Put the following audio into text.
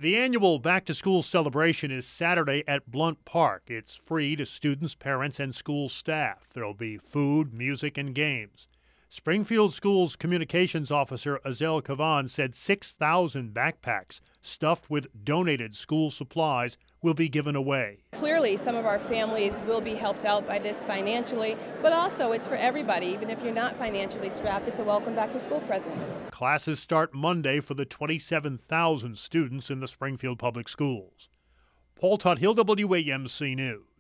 The annual back-to-school celebration is Saturday at Blunt Park. It's free to students, parents, and school staff. There'll be food, music, and games. Springfield Schools Communications Officer Azel Kavan said 6,000 backpacks stuffed with donated school supplies will be given away. Clearly, some of our families will be helped out by this financially, but also it's for everybody. Even if you're not financially strapped, it's a welcome back to school present. Classes start Monday for the 27,000 students in the Springfield Public Schools. Paul Tuthill, WAMC News.